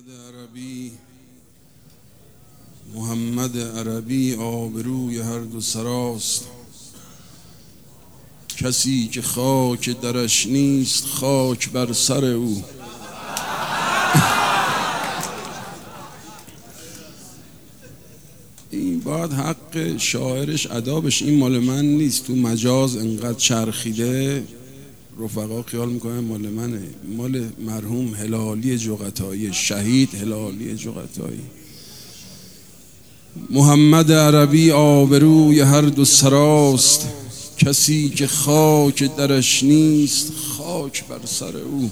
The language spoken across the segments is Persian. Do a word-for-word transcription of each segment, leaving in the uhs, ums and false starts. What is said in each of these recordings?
عربی محمد عربی آبروی هر دو سراست. کسی که خاک درش نیست خاک بر سر او. این باید حق شاعرش ادا بشه، این مال من نیست. تو مجاز انقدر چرخیده رفقا خیال میکنن مال منه، مال مرحوم هلالی جغتایی، شهید هلالی جغتایی. محمد عربی آبروی هر دو سراست. کسی که خاک درش نیست خاک بر سر او.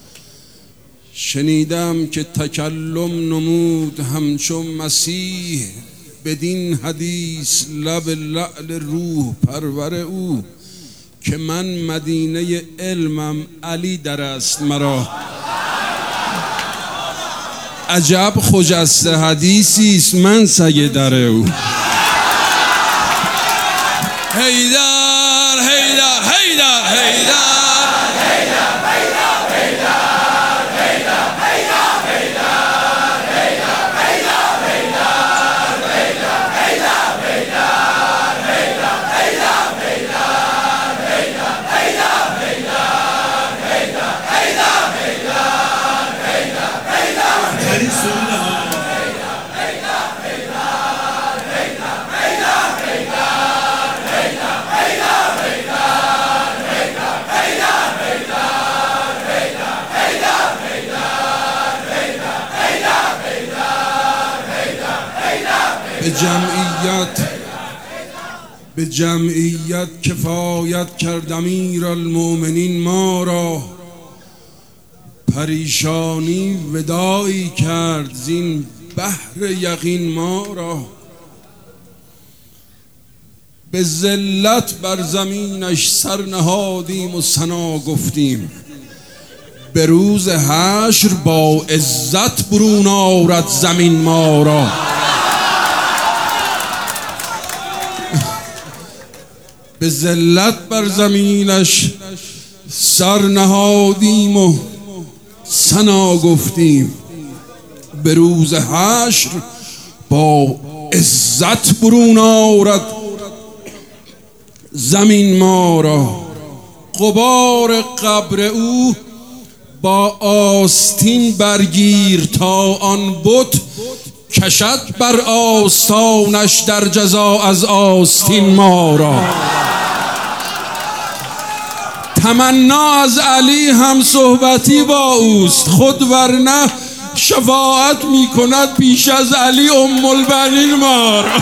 شنیدم که تکلم نمود همچون مسیح، بدین حدیث لب لعل روح پرور او. که من مدینه علمم علی در است مرا. عجب خجسته حدیثی است من سگ در او. حیدر حیدر حیدر حیدر به جمعیت به جمعیت کفایت کرد امیرالمومنین ما را. پریشانی وداعی کرد زین بحر یقین ما را. به ذلت بر زمینش سر نهادیم و ثنا گفتیم. به روز حشر با عزت برون آرد زمین ما را. به ذلت بر زمینش سر نهادیم و ثنا گفتیم. به روز حشر با عزت برون آرد زمین ما را. غبار قبر او با آستین برگیر تا آن بت کشد بر آستانش در جزا از آستین ما را. تمنا از علی هم صحبتی با اوست، خود ورنه شفاعت می کند پیش از علی ام البنین ما را.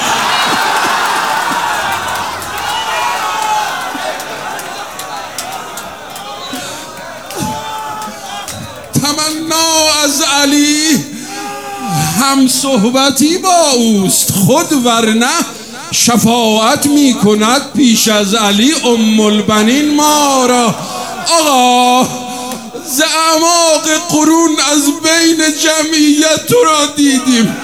تمنا از علی هم صحبتی با اوست، خود ورنه شفاعت می کند پیش از علی ام البنین ما را. آقا ز اعماق قرون از بین جمعیت تو را دیدیم.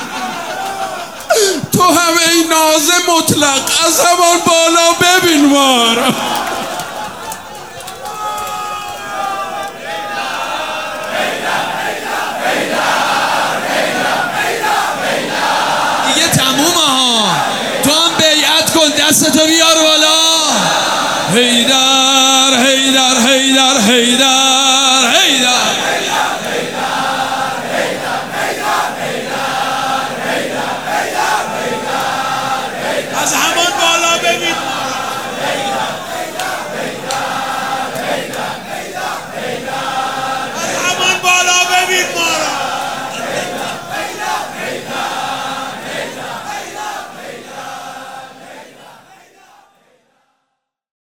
تو هم ای ناز مطلق از همان بالا ببین ما را.